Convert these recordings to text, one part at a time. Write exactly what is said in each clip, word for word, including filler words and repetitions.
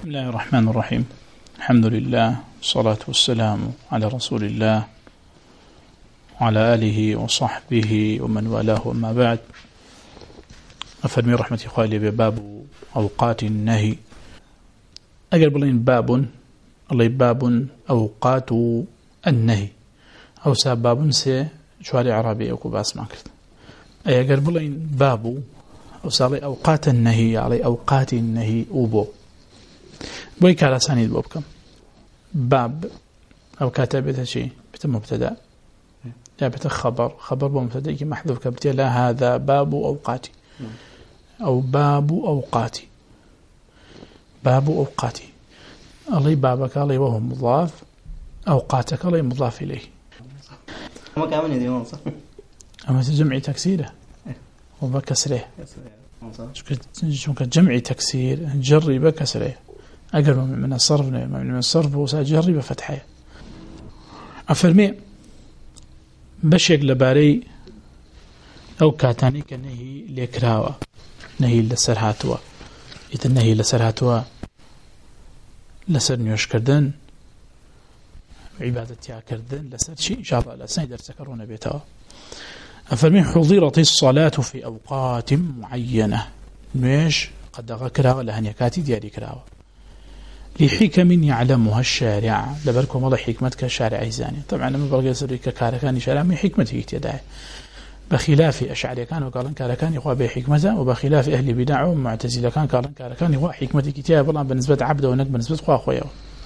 بسم الله الرحمن الرحيم. الحمد لله والصلاة والسلام على رسول الله وعلى آله وصحبه ومن والاه، وما بعد. أفرمي رحمة إخوالي بباب أوقات النهي. أقرب لين باب الله باب أوقات النهي أو ساب باب سي شوارع عربي أو كباس ما كرت. أي أقرب لين باب أو سالي أوقات النهي على أوقات النهي أوبو بويك على سانيد بوبكم باب أو كاتبته شيء بتم مبتدأ يا بت خبر خبر بمبتدأ محذوف كبتي لا هذا باب أوقاتي أو باب أوقاتي باب أوقاتي الله بابك الله وهو مضاف أوقاتك الله مضاف إليه. ما كمان يدي منصب أما تجمع تكسيره وبكسره شو كجمع تكسير جري بكسره أقرب من الصرف من الصرف وسأجري بفتحه. أفرمي بشيك لباري أو كاتاني كنهي لكراوة نهي لسرهاتوا إذا نهي لسرهاتوا لسر نيوش كردن عبادتها كردن لسر شيء إن شاء الله لسر يدرسكرون بيتها. أفرمي حضرت الصلاة في أوقات معينة نيش قد غكراوة لهنيكاتي دياري كراوة لحكم يعلمها الشارع لبركم الله حكمتك الشارع عيزاني. طبعا لما بلغي سريك كاركاني شارع من حكمته يتدعي بخلاف أشعري كان وقالن كاركاني هو بحكمته، وبخلاف أهل بدع ومعتزلة كان قالن كاركاني هو حكمتك يتيا بالله بالنسبة عبد ونك بالنسبة خوا خويا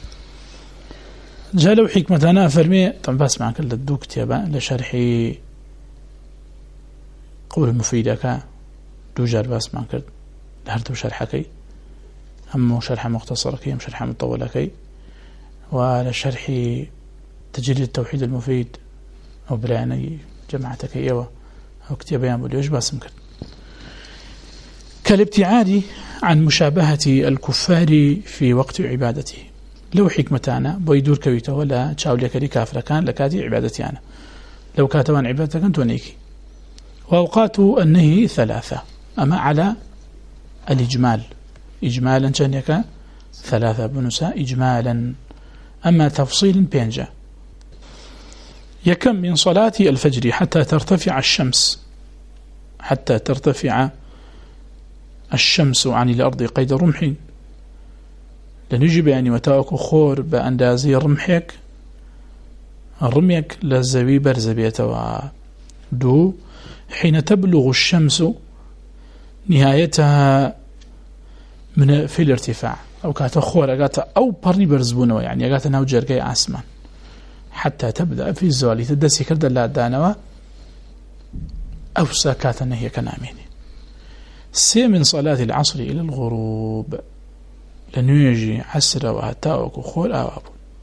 جالوا حكمتنا فرمي. طبعا بس معك الدوك تيابا لشرحي قول المفيدة دو جار بس معك لهردو شرحكي أما شرح مختصر كي أم شرح مطولة كي وعلى شرح تجريد التوحيد المفيد أو براني جماعتك إيوة أو كتاب يعمل ليش باسم كرد كالابتعاد عن مشابهة الكفار في وقت عبادته. لو حكمتانا بيدور كويته ولا تشاول يكري كافر كان لكاتي عبادتي أنا لو كاتبان عبادتك أنت ونيكي. وأوقات النهي ثلاثة أما على الإجمال إجمالا شنيك ثلاثة بنساء إجمالا، أما تفصيل بينجا يكم من صلاة الفجر حتى ترتفع الشمس حتى ترتفع الشمس عن الأرض قيد رمح لنجب يعني متاوك خور بأندازي رمحك رميك للزبي برزبيته دو حين تبلغ الشمس نهايتها من في الارتفاع أو كاتخور أجاتا أو بري برزبونه يعني أجاتا نوجر جاي عسمان حتى تبدأ في الزوال تدسي كرد لا دانوا أو ساكاتا هي كنامين. سي من صلاة العصر إلى الغروب لنيجي عسر وهتاوك وخور أواب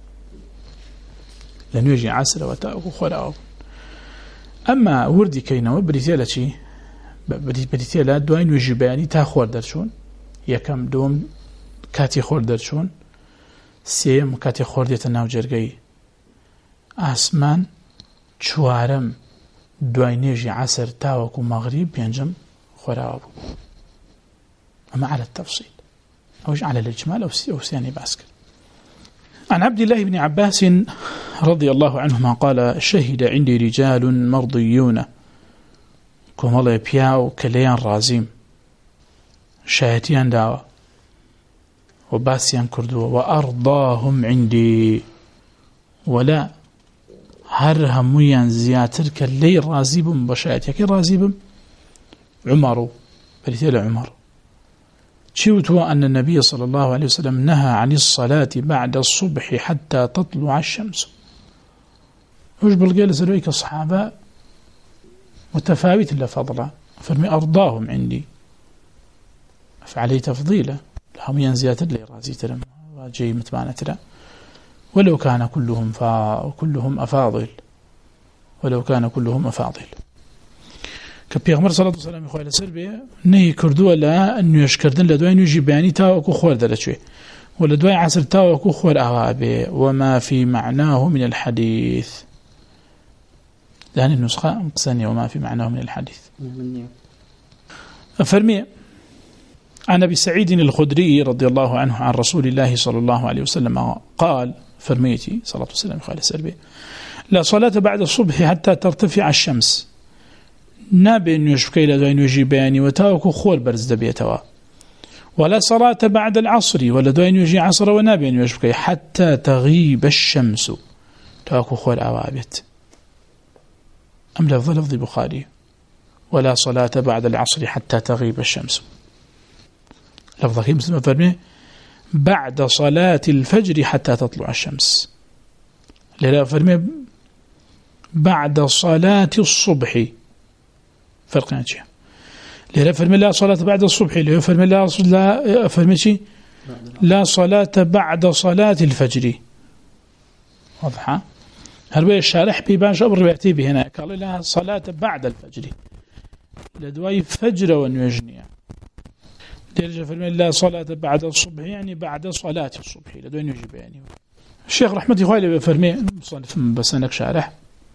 لنيجي عسر وهتاوك وخور أواب. أما وردي كينا وبريتيلا شيء بريتيلا دوين وجباني تاخور درشون يكم دوم كاتي خور درشون سيم كاتي خور ديت ناو جرگي آسمان چوارم دوينيجي عصر تاوكو مغرب ينجم خورابو. أما على التفصيل أوش على الإجمال أو سياني باسكر. عن عبد الله بن عباس رضي الله عنهما قال شهد عندي رجال مرضيون كم الله يبياو كليان رازيم شاهتيان داوا وباسيان كردوا وأرضاهم عندي ولا هرهم ويان زياتر كاللي رازيبهم بشاهتيك رازيبهم عمر بريتيل عمر شوتوا أن النبي صلى الله عليه وسلم نهى عن الصلاة بعد الصبح حتى تطلع الشمس. وش بالقيل سلويك الصحابة متفاوت لفضله فرمي أرضاهم عندي فعليه تفضيله لهم ينزيات اللي رازي ترم وجي متمانة ترى ولو كان كلهم فا كلهم أفاضل ولو كان كلهم أفاضل. كبيغمر صلى الله عليه وسلم يقول سربي نهي كردوا لا أنه يشكردن لدوين يجي بياني تاوكو خور دلتشوي ولدوين عصر تاوكو خور أوابي وما في معناه من الحديث. لأن النسخة مقسنية وما في معناه من الحديث. فرمي عن أبي سعيد الخدري رضي الله عنه عن رسول الله صلى الله عليه وسلم قال فرميتي صلاة والسلام خالي سربي لا صلاة بعد الصبح حتى ترتفع الشمس نابي أن يشبكي لدوين يجي بياني وتاوكو خور برز دبيتوا ولا صلاة بعد العصر ولا دوين يجي عصر ونابي أن يشبكي حتى تغيب الشمس تاوكو خور أوابت أم لفظ لفظ بخاري ولا صلاة بعد العصر حتى تغيب الشمس لفظ أخي مسلم فرمي بعد صلاة الفجر حتى تطلع الشمس لا فرمي بعد صلاة الصبح فرق ناجي لا فرمي لا صلاة بعد الصبح لا فرمي لا لا فرمي لا صلاة بعد صلاة الفجر واضحة هل الشارح بيبان أمر بيأتي به هنا قال لا صلاة بعد الفجر لدواي فجر ونيجنيا درجة فرمي لا صلاة بعد الصبح يعني بعد صلاة الصبح لدواي نيجي يعني الشيخ رحمة الله عليه فرمي مصنف بس أنك شارح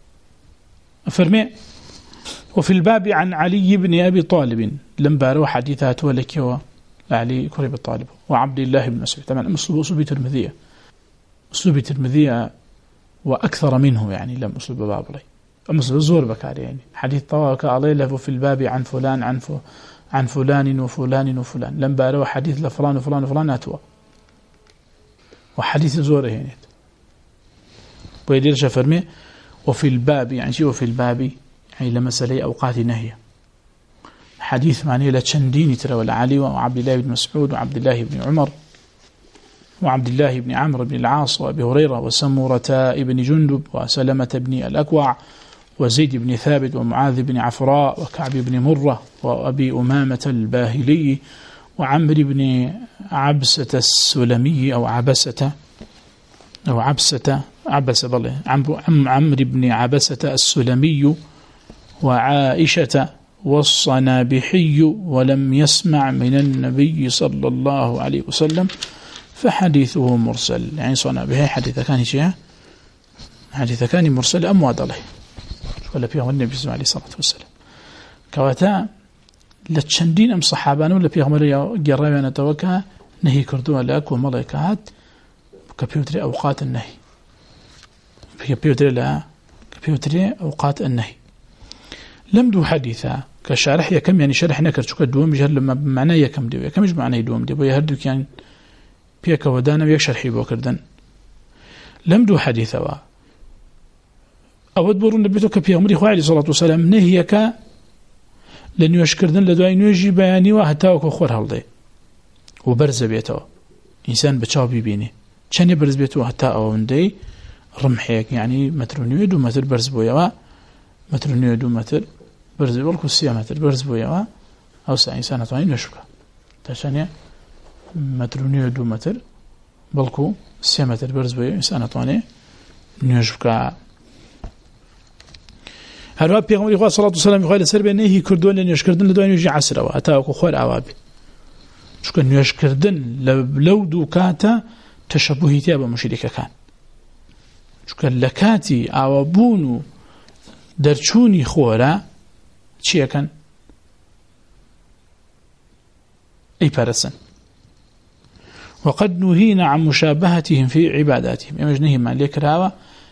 فرمي وفي الباب عن علي بن أبي طالب لم باروا حديثات ولك وعلي كريب الطالب وعبد الله بن مسعود طبعا أسلوب أسلوب ترمذية أسلوب ترمذية وأكثر منه يعني لم أسلوب بابلي أسلوب الزور بكار يعني حديث طواك عليه له في الباب عن فلان عن ف... عن فلان وفلان وفلان لم باروا حديث لفلان وفلان وفلان أتوا وحديث زور يعني ويدير شفرمي وفي الباب يعني شو في الباب يعني لمسألة أوقات نهية حديث معني لتشندين ترى والعلي وعبد الله بن مسعود وعبد الله بن عمر وعبد الله بن عمرو بن العاص وأبي هريرة وسمورة ابن جندب وسلمة بن الأكوع وزيد بن ثابت ومعاذ بن عفراء وكعب بن مرة وأبي أمامة الباهلي وعمر بن عبسة السلمي أو عبسة أو عبسة عبس بالله عمرو بن عبسة السلمي وعائشة والصنابحي ولم يسمع من النبي صلى الله عليه وسلم فحديثه مرسل يعني صنابحي حديث كان شيء حديث كان مرسل أمواد الله ولا فيه النبي صلى الله عليه والسلام كواتا لتشندين أم صحابان ولا فيه مرة جرّبنا توكا نهي كردوها لك وملائكات كبيوتري أوقات النهي كبيوتري لا كبيوتري أوقات النهي لم دو حديثا كشارح يكم يعني شرح نكر شو كدوم بجهر لما بمعنى يكم دي يكم مش معنى يدوم دي بيهردو كان بيك ودانا بيك شرحي بوكردن لم دو حديثا أود برون نبيتو كبير مريخ عليه الصلاة والسلام نهيك لن يشكردن لدوين يجي بياني وهتاوك وخور هالضي وبرز بيتو إنسان بتشاو بيبيني كان يبرز بيتو هتا أوندي رمحيك يعني متر نيود ومتر برز بويا متر نيود ومتر برز بولكو سيا متر برز بويا أو سا إنسان تواني نشوكا تشانيا متر نيود ومتر بولكو سيا متر برز بويا إنسان تواني نشوكا هل پیغمبر خدا صلی الله علیه و سلم قال سر نهی کردن لنیش کردن لدوین یجی عصر و اتا کو خور عوابی چون نیش کردن لو دو کاتا تشبهیتی با مشرک کان چون لکاتی عوابونو درچونی خورا چیه کن ای پرسن وقد نهينا عن مشابهتهم في عباداتهم يمجنهم ما ليك راوا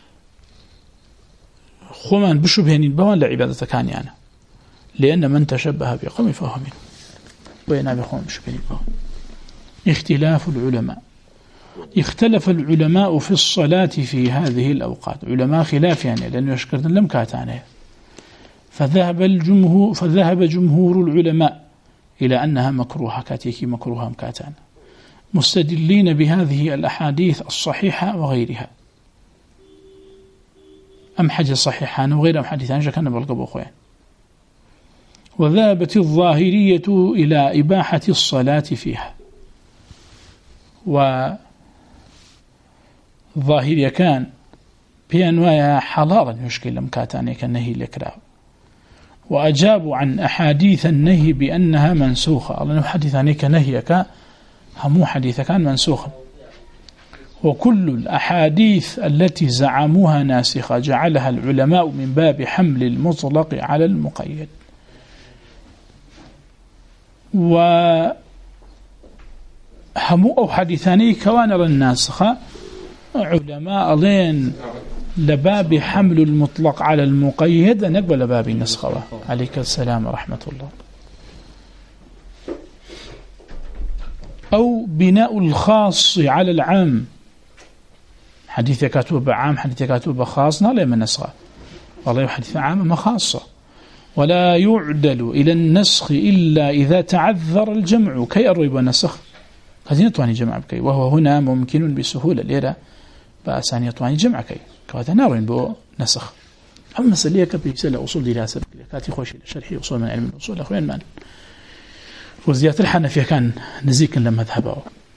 خمان بشبهين بوان لعبادة كان يعني لأن من تشبه بقوم فهو منه وينا بقوم بشبهين بوان اختلاف العلماء اختلف العلماء في الصلاة في هذه الأوقات علماء خلاف يعني لأنه يشكرن لم كاتانه فذهب الجمهور فذهب جمهور العلماء إلى أنها مكروهة كاتيكي مكروهة مكاتان مستدلين بهذه الأحاديث الصحيحة وغيرها أم حاجة صحيحة وغير أم حديثان كان بالقبو خوين وذهبت الظاهرية إلى إباحة الصلاة فيها والظاهرية كان بأنواع حلالا يشكل مكاتاني كالنهي الإكراه وأجابوا عن أحاديث النهي بأنها منسوخة الله حديثاني كنهيك همو حديث كان منسوخا وكل الأحاديث التي زعموها ناسخة جعلها العلماء من باب حمل المطلق على المقيد همو أو حديثاني كوان الناسخة علماء لين لباب حمل المطلق على المقيد نقبل باب النسخة. عليك السلام ورحمة الله. أو بناء الخاص على العام، حديث كاتوب عام حديث كاتوب خاص لا من نسخة، والله حديث عام ما خاصة. ولا يعدل إلى النسخ إلا إذا تعذر الجمع كي أرويب النسخ هذه نطواني جمع بكي، وهو هنا ممكن بسهولة ليرة بأسان يطواني جمع كي كواتا ناروين بو نسخ. أما مسألة كبيرة أصول دراسة كاتي خوشي لشرحي أصول من علم الأصول أخوين من وزيادة الحنفية كان نزيكا لما ذهبوا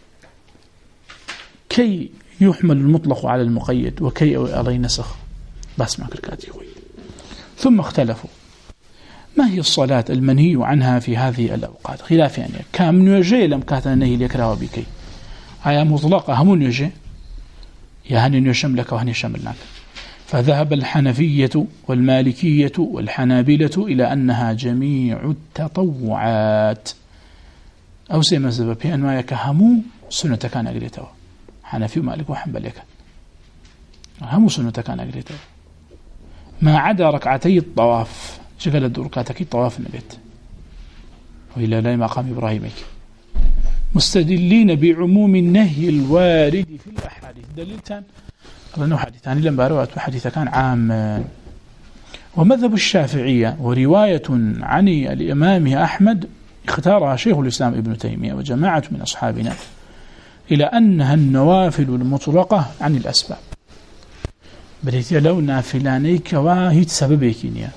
كي يحمل المطلق على المقيد وكي عليه نسخ بس ما كركاتي خوي. ثم اختلفوا ما هي الصلاة المنهي عنها في هذه الأوقات، خلاف يعني كم نوجه لم كاتنا نهي ليكراوا بكي آية مطلقة همون نوجه يهني نشم لك وهني شمل لك. فذهب الحنفية والمالكية والحنابلة إلى أنها جميع التطوعات أو سيما سبب بأنواع كهمو سنة كان أقريتها حنفي ومالك وحنبل لك همو سنة كان أقريتها ما عدا ركعتي الطواف شغل الدركاتك طواف النبيت وإلى لا مقام إبراهيمك مستدلين بعموم النهي الوارد في الأحاديث. دليلتان لأنه حديثان لم باروات وحديث كان عام. ومذهب الشافعية ورواية عن الإمام أحمد اختارها شيخ الإسلام ابن تيمية وجماعة من أصحابنا إلى أنها النوافل المطلقة عن الأسباب. بديت لو نافلانيك وهي سببيكينيا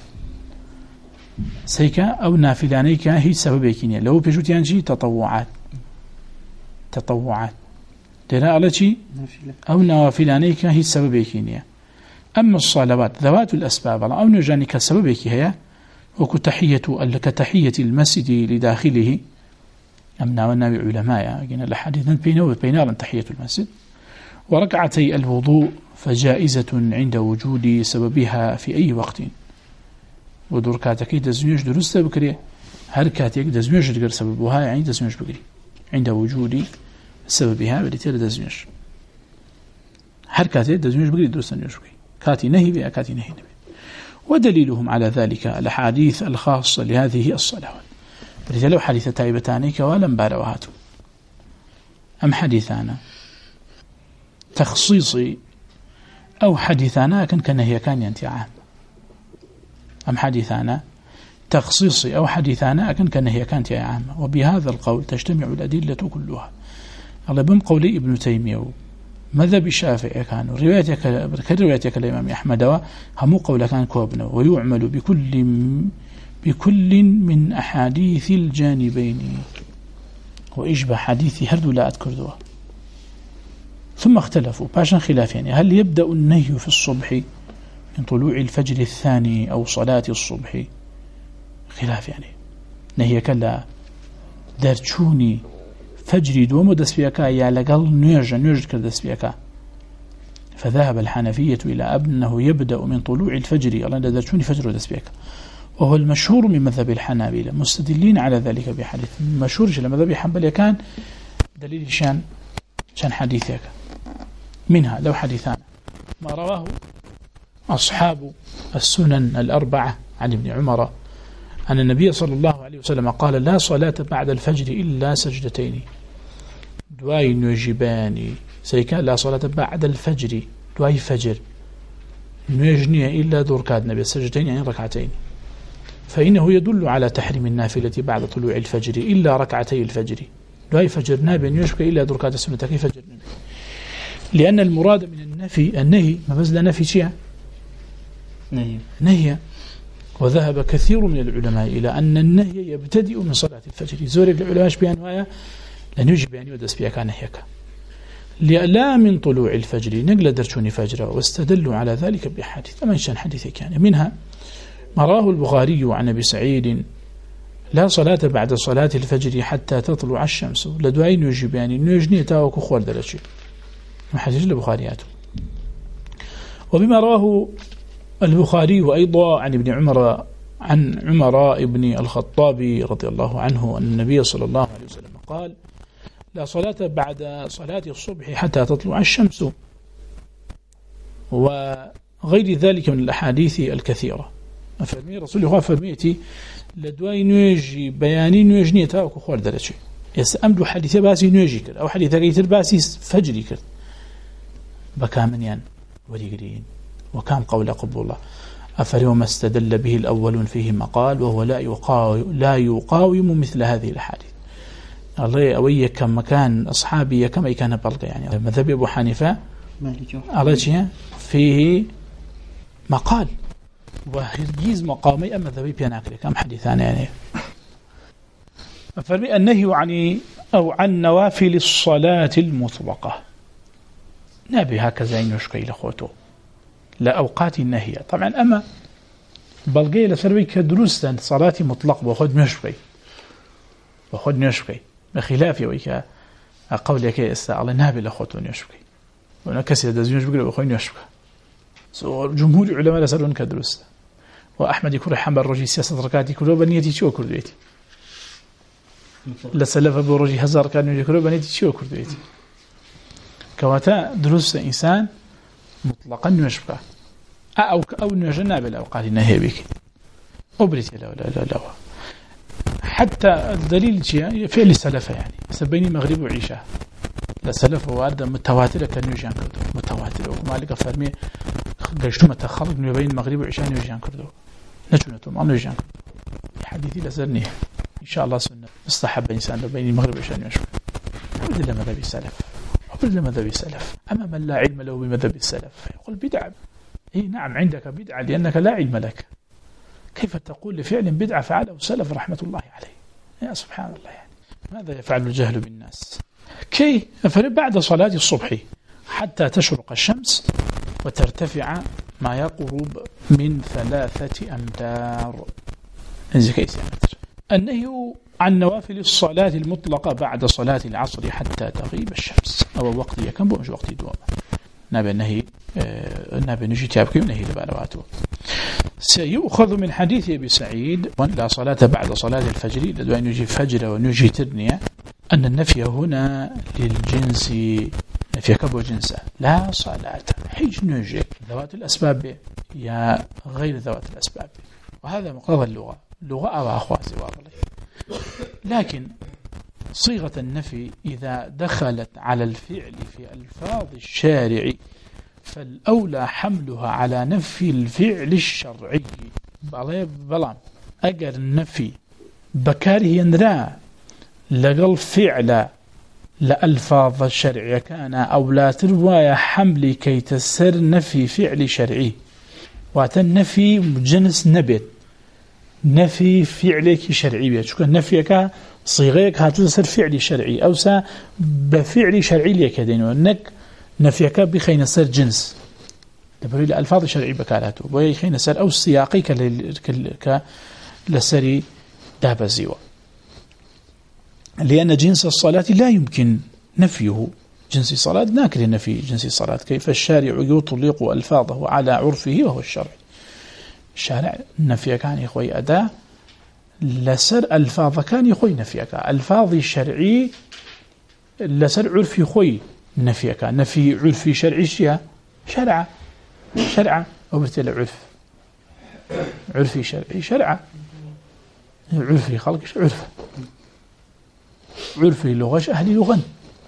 سيكا أو نافلانيك هي سببيكينيا لو بيجوتيان شي تطوعات تطوعات ترى على شيء أو نوافلانيك هي سببيكينيا. أما الصلوات ذوات الأسباب أو نجانك سببك هي وكتحية كتحية المسجد لداخله. أمنا والنبي علماء قلنا الحديث بينه وبين تحية المسجد. وركعتي الوضوء فجائزة عند وجود سببها في أي وقت. ودركاتك دزميش درست بكري هركاتك دزميش دقر سببها يعني دزميش بكري عند وجود سببها بديتير دزميش حركاتي دزميش بكري درست بكري كاتي نهي بها كاتي نهي نبي. ودليلهم على ذلك الحديث الخاصة لهذه الصلوات. بديتير لو حديث تايبتانيك ولم باروهاتوا أم حديثانا تخصيصي أو حديثانا كان كنهي كان ينتي عام أم حديثانا تخصيصي أو حديثانا كان كنهي كانت عامة. وبهذا القول تجتمع الأدلة كلها. الله بم قولي ابن تيمية مذهب الشافعي كانوا روايتك كروايتك الإمام أحمد هم قول كان كوابنا ويعمل بكل بكل من أحاديث الجانبين وإشبه حديث هردو لا أذكر دوا. ثم اختلفوا باشا خلاف يعني هل يبدأ النهي في الصبح من طلوع الفجر الثاني أو صلاة الصبح؟ خلاف يعني نهي كلا درچوني فجر دوم دسبيكا يا لقل نيرج نيرج كدسبيكا. فذهب الحنفية إلى أنه يبدأ من طلوع الفجر الله درچوني فجر دسبيكا وهو المشهور من مذهب الحنابلة مستدلين على ذلك بحديث مشهور جل مذهب الحنبلة كان دليل شان شان حديثك منها لو حديثان ما رواه أصحاب السنن الأربعة عن ابن عمر أن النبي صلى الله عليه وسلم قال لا صلاة بعد الفجر إلا سجدتين دواي نجباني سيكا لا صلاة بعد الفجر دواي فجر نجني إلا دوركاد نبي سجدتين يعني ركعتين. فإنه يدل على تحريم النافلة بعد طلوع الفجر إلا ركعتي الفجر دواي فجر نابي يشبك إلا دوركاد السنة كيف فجر نبي. لأن المراد من النفي النهي ما بزل نفي شيء نهي نهي. وذهب كثير من العلماء إلى أن النهي يبتدئ من صلاة الفجر. زورك العلماء بيانوايا لن يجب أن يدس بها كان نهيك لا من طلوع الفجر نقل درشوني فجرا. واستدلوا على ذلك بحديث أما شان حديثك يعني منها ما رواه البخاري عن أبي سعيد لا صلاة بعد صلاة الفجر حتى تطلع الشمس لدعين يجب يعني نجني تاوك خوار درشي محدث البخاريات. وبما رواه البخاري وأيضا عن ابن عمر عن عمر ابن الخطاب رضي الله عنه أن النبي صلى الله عليه وسلم قال لا صلاة بعد صلاة الصبح حتى تطلع الشمس، وغير ذلك من الأحاديث الكثيرة. فرمي رسول الله فرميتي لدواي نيجي بياني نيجي نيتا وكخوار درجة يستأمدوا حديثة باسي نيجي كر أو حديثة قيتر باسي فجري كر بكامنيان وليقرين وكام قول قبول الله. أفريوم استدل به الأول فيه مقال وهو لا يقاوم, لا يقاوم مثل هذه الأحاديث. الله أوي كم مكان أصحابي كما كان بلغ يعني مذهب أبو حنيفة الله فيه مقال وهرجيز مقامي أما ذبي بيناكري كم حديثان يعني. فرمي النهي عن أو عن نوافل الصلاة المطلقة نبي هكذا ينشكي لخوته لا أوقات النهي طبعا. أما بلغي لسروي كدروس صلاة مطلق وخد نشكي وخد نشكي بخلاف ويك أقول لك استعلا نبي لخوته نشكي ونكسر دزينش بقول وخد نشكي. جمهور العلماء لسرون كدروس وأحمد يكون حمل رجي سياسة ركعتي كله بنيتي شو كرديتي لسلف أبو رجي هزار كانوا يكروا بنيتي شو كرديتي كواتا دروس إنسان مطلقا نشبه أو أو نجنا بالأوقات النهي بك أبرتي لا لا لا لا حتى الدليل شيء فعل السلف يعني سبيني مغرب وعشاء لسلف وارد متواتر كانوا يجان كردو متواتر ومالك فرمي قشتو متخلق من بين المغرب وعشاء يجان كردو نجونتهم أنا يجان كردو حديثي لسرني إن شاء الله سنة مستحب إنسان بين المغرب وعشاء يشوف أبدا لمذهب السلف أبدا لمذهب السلف. أما من لا علم له بمذهب السلف يقول بدعة. إيه نعم عندك بدعة لأنك لا علم لك. كيف تقول لفعل بدعة فعله السلف رحمة الله عليه؟ يا سبحان الله يعني ماذا يفعل الجهل بالناس؟ كي بعد صلاة الصبح حتى تشرق الشمس وترتفع ما يقرب من ثلاثة أمتار. النهي عن نوافل الصلاة المطلقة بعد صلاة العصر حتى تغيب الشمس أو وقت يكن بوش وقت دوام. نبي النهي نبي نجي تابكي ونهي لبالواته. سيؤخذ من حديث أبي سعيد لا صلاة بعد صلاة الفجر لدوان نجي فجر ونجي ترنية أن النفي هنا للجنس نفي كبو جنسه لا صلاة حيج نجي ذوات الأسباب يا غير ذوات الأسباب. وهذا مقتضى اللغة لغة أو أخواتي واضح. لكن صيغة النفي إذا دخلت على الفعل في ألفاظ الشارع فالأولى حملها على نفي الفعل الشرعي. بلام أجر النفي بكاره ينرى لقل فعل لألفاظ الشرع كان أو لا ترواية حمل كي تسر نفي فعل شرعي وتنفي جنس نبت نفي فعلك شرعي شو كان نفيك صيغيك هتلسر فعل شرعي أو سا بفعل شرعي لك دينه إنك نفيك بخين سر جنس تبري الألفاظ الشرعي بكالاته ويخين سر أو سياقي ك لسري دابزيوه لأن جنس الصلاة لا يمكن نفيه. جنس الصلاة ناكر نفي جنس الصلاة كيف الشارع يطلق ألفاظه على عرفه وهو الشرع. الشارع نفي كان يخوي أداة لسر ألفاظ كان يخوي نفيك ألفاظ الشرعي لسر عرفي خوي نفيك نفي عرفي شرعي شيا شرع شرع وبالتالي عرف عرفي شرعي شرع عرفي خلق عرف عرفي لغة أهل لغة.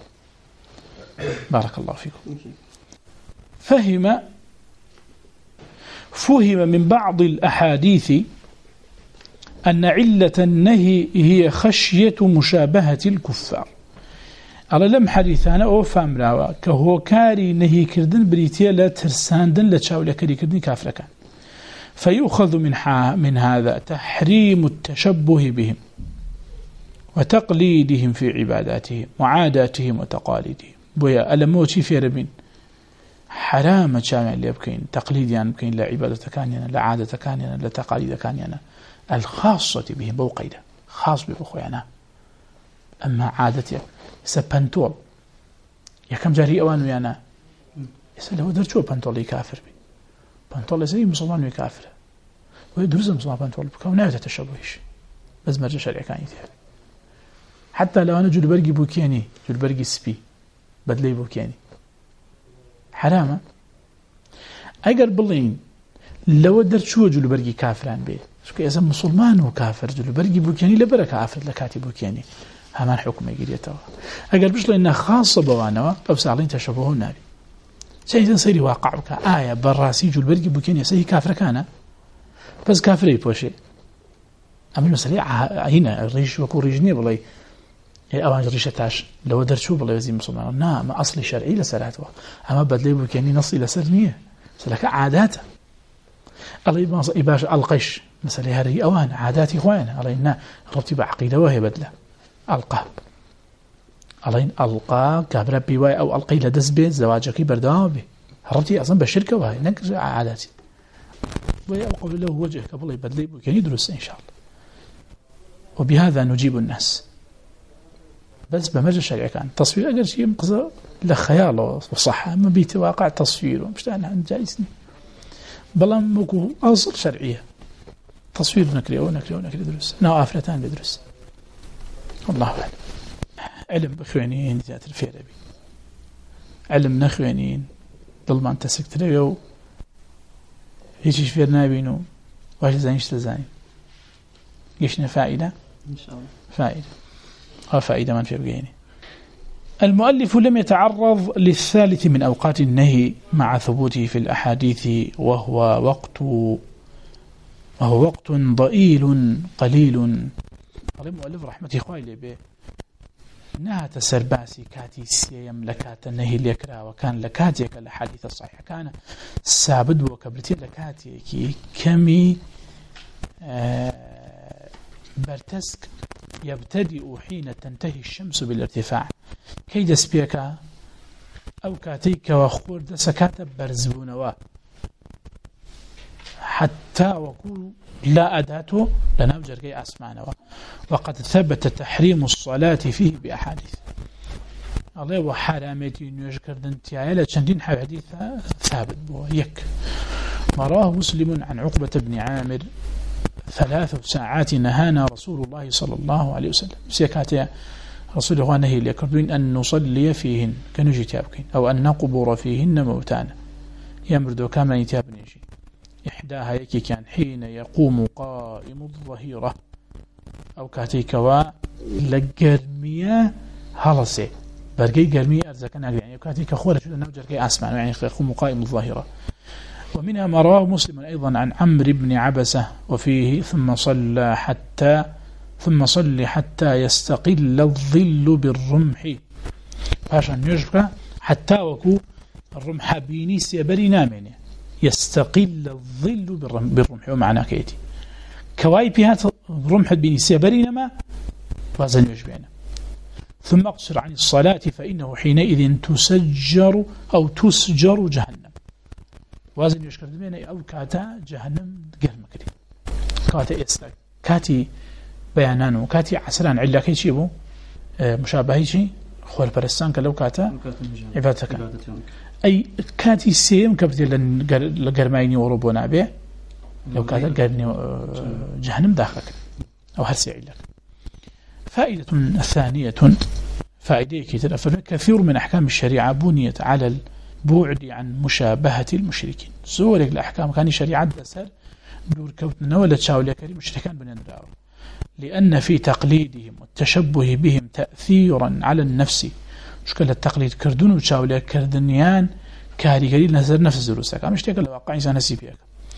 بارك الله فيكم. فهم فهم من بعض الأحاديث أن علة النهي هي خشية مشابهة الكفار. على لم حديثنا أو فامرا كهو كاري نهي كردن بريتيا لا ترساندن لا تشاول كاري كردن كافر كان. فيؤخذ من من هذا تحريم التشبه بهم وتقليدهم في عباداتهم وعاداتهم وتقاليدهم. بويا ألموتي في ربين حرام جامع اللي يبكين تقليد يعني بكين لا عبادة كانينا لا عادة كانينا لا تقاليد كانينا الخاصة بهم بوقيدة خاص بأخوينا. أما عادتي سبنتول يا كم جاري أوان ويانا يسأل هو درجو بنتول يكافر بي بنتول زي مسلمان يكافر ويدرز مسلمان بنتول بكون لا تتشبهش بس مرجع شرع كان يتهل حتى لو أنا جلبرجي بوكياني جلبرجي سبي بدلي بوكياني حرامة أجر بلين لو درت شو جلبرجي كافران به شو كأسم مسلمان وكافر جلبرجي بوكياني لبرك كافر لكاتي بوكياني همان حكم يجريته أجر بش لأنها خاصة بوانا فبسالين تشبهون نبي شيء سيري واقعك آية براسي جلبرجي بوكياني سيء كافر كان بس كافر يبوشي أما المسألة هنا الريش وكو ريجني والله أوان ريشة تاش لو درشو بالله يزيد مسلمان نا ما أصلي شرعي لسراته أما بدلي بوكياني نصي لسرنية سلك عادات الله يباش القش مسألة هذه أوان عادات إخوان الله إنه ربطي بعقيدة وهي بدله ألقى الله إن ألقى كابر بيواي أو ألقي لدز بيت زواجك بردوام به ربطي أصلا بالشركة وهي نكر عاداتي ويألقى له وجهك بالله بدلي بوكياني يدرس إن شاء الله وبهذا نجيب الناس بس بمجال شرعي كان تصوير أجر شيء مقصر لخيال وصحة ما بيت واقع تصوير ومش عن جائزني بلا مكو أصل شرعية تصوير نكري أو نكري أو نكري درس نوع أفلتان بدرس والله أعلم علم بخوانين ذات الفيربي علم نخوانين ظلمان تسكتريو هيش فير نابينو واش زانيش تزاني يشنا فائدة إن شاء الله فائدة فائدة من في بقيني المؤلف لم يتعرض للثالث من أوقات النهي مع ثبوته في الأحاديث وهو وقت وهو وقت ضئيل قليل قال المؤلف رحمة إخوائي به نها تسرباسي كاتي سيم لكات النهي ليكرا وكان لكاتيك الحديث الصحيح كان سابد وكبرتين لكاتيك كمي آه برتسك يبتدئ حين تنتهي الشمس بالارتفاع كيد سبيكا أو كاتيك وخور دسكات برزبونوا حتى وكل لا أداته لنبجر كي أسمعنا وقد ثبت تحريم الصلاة فيه بأحاديث الله وحرامتي نيشكر دنتيا لا تشندين حديث ثابت بو يك مراه مسلم عن عقبة بن عامر ثلاث ساعات نهانا رسول الله صلى الله عليه وسلم سيكاتيا رسول الله نهي ليكردين أن نصلي فيهن كنجي تابكين أو أن نقبر فيهن موتانا يمردو كاملا يتابن يجي إحداها يكي كان حين يقوم قائم الظهيرة أو كاتيكوا لقرمية هلسي برقي قرمية أرزاكنا يعني كاتيكا خورة شو نوجر كي أسمع يعني يقوم قائم الظهيرة ومنها ما رواه مسلم أيضا عن عمرو بن عبسة وفيه ثم صلى حتى ثم صلي حتى يستقل الظل بالرمح عشان يجبك حتى وكو الرمح بيني سيبري نامني يستقل الظل بالرمح ومعنى كيتي كواي بيهات رمح بيني سيبري نما وازن يجبينا ثم اقصر عن الصلاة فإنه حينئذ تسجر أو تسجر جهنم وازن يشكر دمينا أو كاتا جهنم قرم كريم كاتا إسلاك كاتي بيانانو كاتي عسران علا كي شيبو مشابهي شي خوال برستان كلو كاتا عبادتك أي كاتي سيم كبتي لقرميني وروبونا بيه لو كاتا قرني جهنم داخلك أو هرسي علك فائدة ثانية فائدة كتير كثير من أحكام الشريعة بنيت على البعد عن مشابهة المشركين سورك الأحكام كان شريعة دسر دور كوتنا ولا تشاول كريم مشركان بنندراو لأن في تقليدهم والتشبه بهم تأثيرا على النفس مشكلة التقليد كردون وتشاول كردنيان كاري قليل نزر نفس دروسك مش تقل واقع إنسان نسيبيك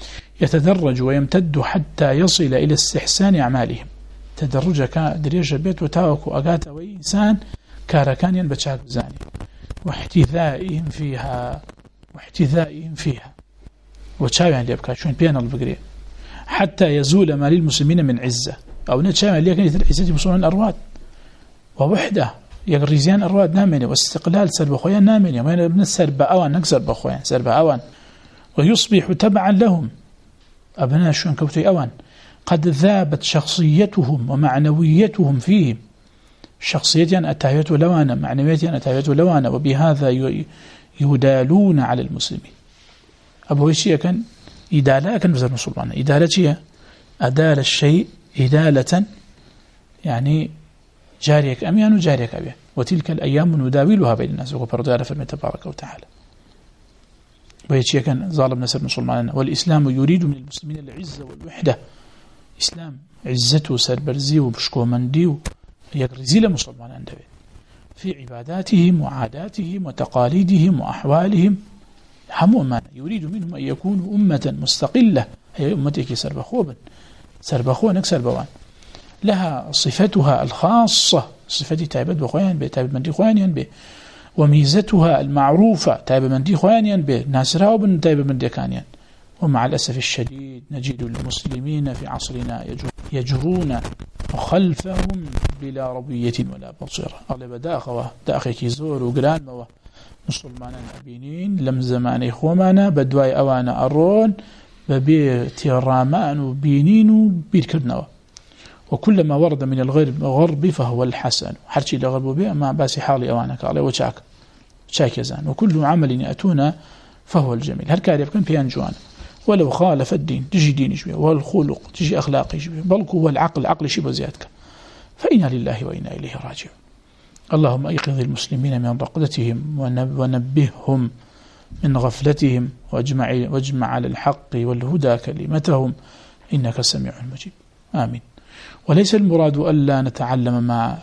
يتدرج ويمتد حتى يصل إلى استحسان أعمالهم تدرجك دريج البيت وتاوك وأقات أو إنسان كاركانيا بتشاك زاني واحتذائهم فيها واحتذائهم فيها وتشاوي عندي أبكى شوين بيان البقرية حتى يزول ما للمسلمين من عزة أو نتشاوي اللي كانت العزة بصون أرواد ووحدة يقريزيان أرواد نامني واستقلال سرب أخويان نامني وين من السرب أوان نكسر بأخويان سرب أوان ويصبح تبعا لهم أبناء شوين كوتي أوان قد ذابت شخصيتهم ومعنويتهم فيهم شخصيتهم أتايت لوانا معنويتهم أتايت لوانا وبهذا يدالون على المسلمين أبو هشية كان إدالة كان بزر مسلمان إدالة هي أدال الشيء إدالة يعني جاريك أميان وجاريك أبي وتلك الأيام نداولها بين الناس وبردار فرمي تبارك وتعالى ويتشي كان ظالم نسر مسلماننا والإسلام يريد من المسلمين العزة والوحدة إسلام عزته سربرزي وبشكو مندي يقرزي لمسلمان في عباداتهم وعاداتهم وتقاليدهم وأحوالهم همو ما يريد منهم أن يكونوا أمة مستقلة هي أمتك سربخوبا سربخو نكسر بوان لها صفتها الخاصة صفة تايبت بخوان به تايبت مندي خوانيان به وميزتها المعروفة تايبت مندي خوانيان به ناسرها وبن تايبت مندي كانيان ومع الأسف الشديد نجد المسلمين في عصرنا يجرون خلفهم بلا ربية ولا بصيرة الله بداخوة داخل زور وقران موه مسلمان أبينين لم زمان إخوامنا بدواي أوانا أرون ببي تيرامان وبينين وبيركبنا وكلما ورد من الغرب غرب فهو الحسن حرشي لغرب بي ما باسي حالي أوانك عليه وشاك شاك يزان وكل عمل يأتونا فهو الجميل هل كان يبقى بيان جوانا ولو خالف الدين تجي دين شبه والخلق تجي أخلاقي شبه بل هو العقل عقل شبه زيادك فإنا لله وإنا إليه راجعون اللهم أيقظ المسلمين من رقدتهم ونبههم من غفلتهم واجمع, واجمع على الحق والهدى كلمتهم إنك سميع مجيب آمين وليس المراد ألا نتعلم ما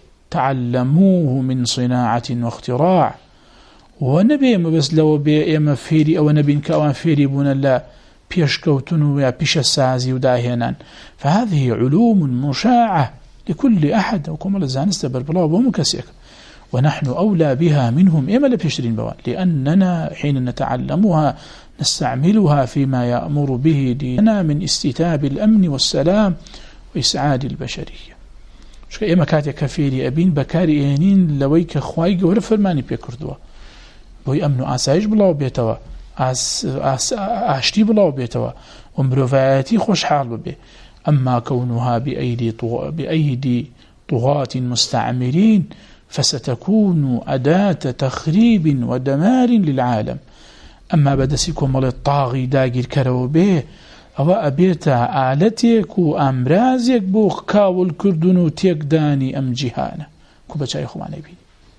تعلموه من صناعة واختراع ونبي بس لو بيما فيري أو نبي كأوان فيري بنا لا بيشكوتنو يا بيش السازي وداهنا فهذه علوم مشاعة لكل أحد وكما لزانست بالبلا ومكسيك ونحن أولى بها منهم إما لبيشترين بوان لأننا حين نتعلمها نستعملها فيما يأمر به ديننا من استتاب الأمن والسلام وإسعاد البشرية شو إما كاتي كفيري أبين بكاري إينين لويك خواي جور فرماني بيكردوا بوي أمن آسايش بلاو بيتوا آس آس آشتي بلاو بيتوا ومروفاتي خوش حال ببي أما كونها بأيدي طغ... بأيدي طغاة مستعمرين فستكون أداة تخريب ودمار للعالم أما بدسكم للطاغي داقر كروبه أو أبيتا آلتك وأمرازك بوخ كاول كردنو تيك داني أم جهانا كوبا شاي خماني بي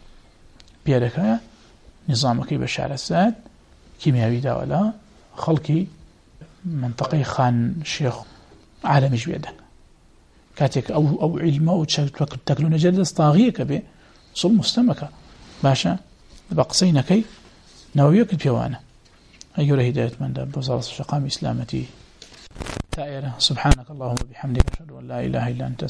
بيالك نظامك بشار الساد كيمياوي داولا خلقي منطقي خان شيخ عالمش بيدن كاتك أو, أو علم أو تاكلون جلس طاغية كبه صل مستمكة باشا بقصينكي ناويك بيوانا أيها هداية من داب وزارة الشقام إسلامتي تائرة سبحانك اللهم وبحمدك أشهد أن لا إله إلا أنت